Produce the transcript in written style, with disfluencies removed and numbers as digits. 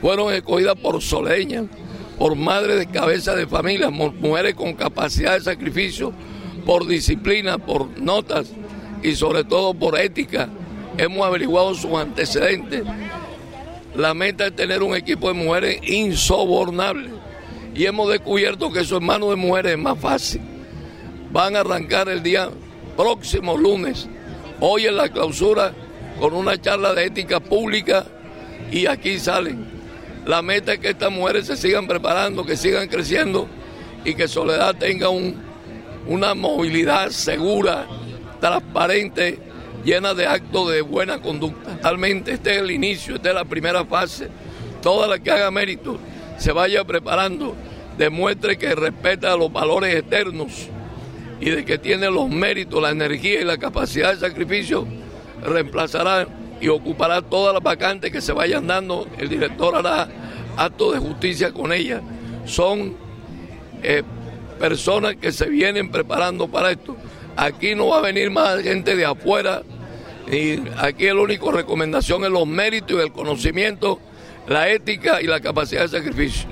fueron escogidas por soleñas, por madres de cabeza de familia, mujeres con capacidad de sacrificio, por disciplina, por notas y sobre todo por ética. Hemos averiguado sus antecedentes. La meta es tener un equipo de mujeres insobornables y hemos descubierto que su hermano de mujeres es más fácil. Van a arrancar el día próximo lunes, hoy en la clausura, con una charla de ética pública y aquí salen. La meta es que estas mujeres se sigan preparando, que sigan creciendo y que Soledad tenga una movilidad segura, transparente, llena de actos de buena conducta. Realmente este es el inicio, esta es la primera fase. Toda la que haga mérito se vaya preparando, demuestre que respeta los valores eternos y de que tiene los méritos, la energía y la capacidad de sacrificio, reemplazará y ocupará todas las vacantes que se vayan dando. El director hará actos de justicia con ella. Son personas que se vienen preparando para esto. Aquí no va a venir más gente de afuera, y aquí la única recomendación es los méritos y el conocimiento, la ética y la capacidad de sacrificio.